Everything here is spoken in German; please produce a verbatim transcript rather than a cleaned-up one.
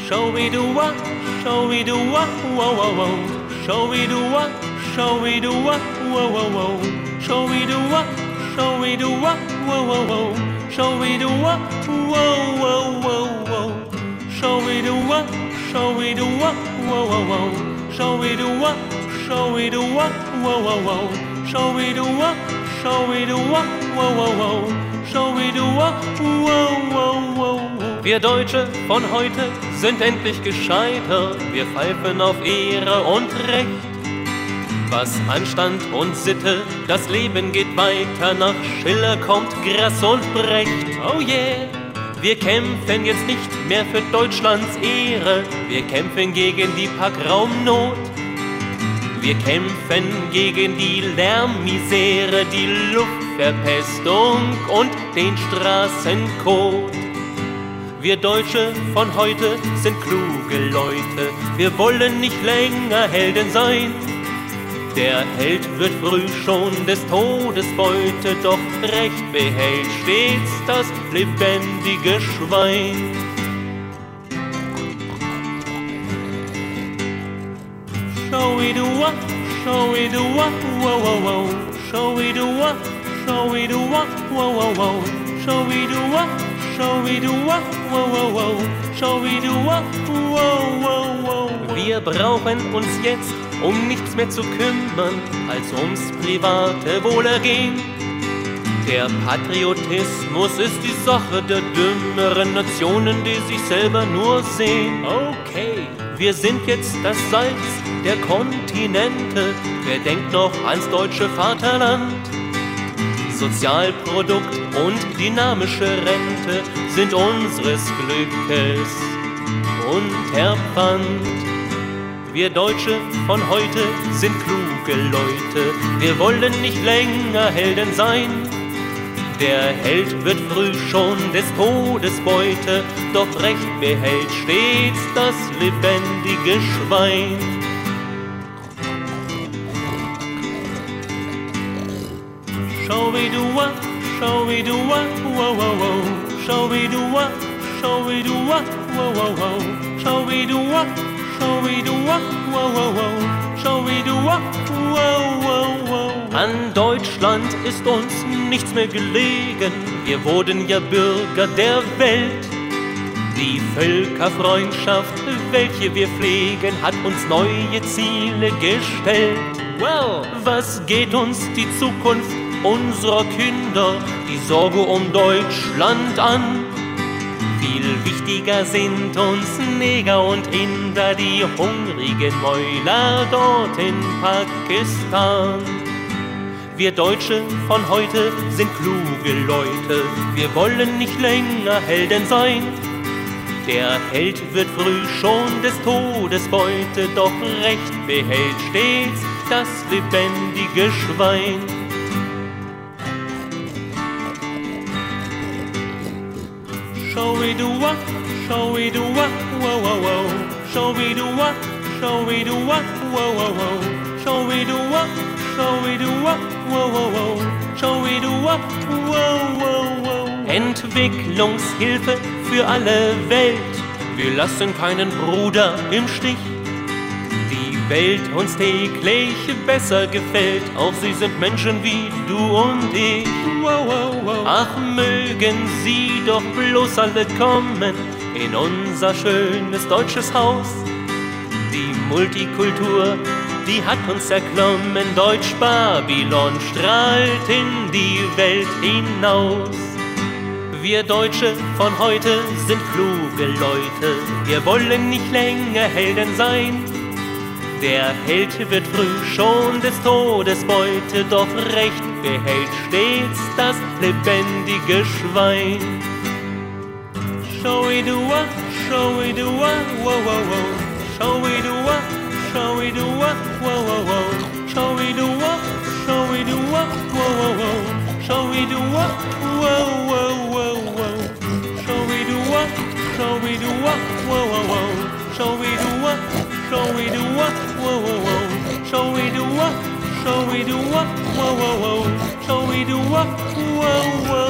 Shall we do what? Shall we do what? Whoa, whoa, whoa. Shall we do what? Shall we do what? Whoa, whoa, whoa. Shall we do what? Shall we do what? Whoa, whoa, whoa. Shall we do what? Whoa, whoa, whoa, whoa. Shall we do what? Shall we do what? Whoa, whoa, whoa. Shall we do what? Shall we do what? Whoa, whoa, whoa. Shall we do what? Shall we do what? Whoa, whoa, whoa. Shall we do what? Whoa, whoa, whoa, whoa. Wir Deutsche von heute sind endlich gescheiter. Wir pfeifen auf Ehre und Recht. Was Anstand und Sitte, das Leben geht weiter. Nach Schiller kommt Grass und Brecht. Oh yeah! Wir kämpfen jetzt nicht mehr für Deutschlands Ehre. Wir kämpfen gegen die Packraumnot. Wir kämpfen gegen die Lärmmisere, die Luftverpestung und den Straßenkot. Wir Deutsche von heute sind kluge Leute. Wir wollen nicht länger Helden sein. Der Held wird früh schon des Todes Beute, doch Recht behält stets das lebendige Schwein. Shall we do what? Shall we do what? Whoa, whoa, whoa. Shall we do what? Shall we do what? Whoa, whoa, whoa. Shall we do what? Shall we do what? Whoa, whoa, whoa. Shall we do what? Whoa, whoa, whoa. Wir brauchen uns jetzt um nichts mehr zu kümmern, als ums private Wohlergehen. Der Patriotismus ist die Sache der dümmeren Nationen, die sich selber nur sehen. Okay, wir sind jetzt das Salz der Kontinente. Wer denkt noch ans deutsche Vaterland? Sozialprodukt und dynamische Rente sind unseres Glückes Unterpfand. Wir Deutsche von heute sind kluge Leute. Wir wollen nicht länger Helden sein. Der Held wird früh schon des Todes Beute, doch Recht behält stets das lebendige Schwein. Shall we do what? Shall we do what? Whoa, whoa, whoa. Shall we do what? Shall we do what? Whoa, whoa, whoa. Shall we do what? Shall we do what? Whoa, whoa, whoa. Shall we do what? Whoa, whoa, whoa. An Deutschland ist uns nichts mehr gelegen. Wir wurden ja Bürger der Welt. Die Völkerfreundschaft, welche wir pflegen, hat uns neue Ziele gestellt. Well, was geht uns die Zukunft unserer Kinder, die Sorge um Deutschland an? Viel wichtiger sind uns Neger und Inder, die hungrigen Mäuler dort in Pakistan. Wir Deutsche von heute sind kluge Leute, wir wollen nicht länger Helden sein. Der Held wird früh schon des Todes Beute, doch Recht behält stets das lebendige Schwein. Shall we do what? Shall we do what? Whoa, whoa, whoa. Shall we do what? Shall we do what? Whoa, whoa, whoa. Shall we do what? Shall we do what? Whoa, whoa, whoa. Shall we do what? Whoa, whoa, whoa. Entwicklungshilfe für alle Welt. Wir lassen keinen Bruder im Stich. Die Welt uns täglich besser gefällt. Auch sie sind Menschen wie du und ich. Wow, wow, wow. Ach, mögen sie doch bloß alle kommen in unser schönes deutsches Haus. Die Multikultur, die hat uns erklommen. Deutsch-Babylon strahlt in die Welt hinaus. Wir Deutsche von heute sind kluge Leute. Wir wollen nicht länger Helden sein. Der Held wird früh schon des Todes Beute, doch Recht behält stets das lebendige Schwein. Shall we do what? Shall we do what? Whoa, whoa, whoa. Shall we do what? Shall we do what? Whoa, whoa, whoa. Shall we do what? Shall we do what? Whoa, whoa, whoa. Shall we do what? Whoa, whoa, whoa, whoa. Shall we do what? Shall we do what? Whoa, whoa, whoa. Shall we do what? Shall we do what? Whoa, whoa, whoa. Shall we do what? Shall we do what? Whoa, whoa, whoa. Shall we do what? Whoa, whoa.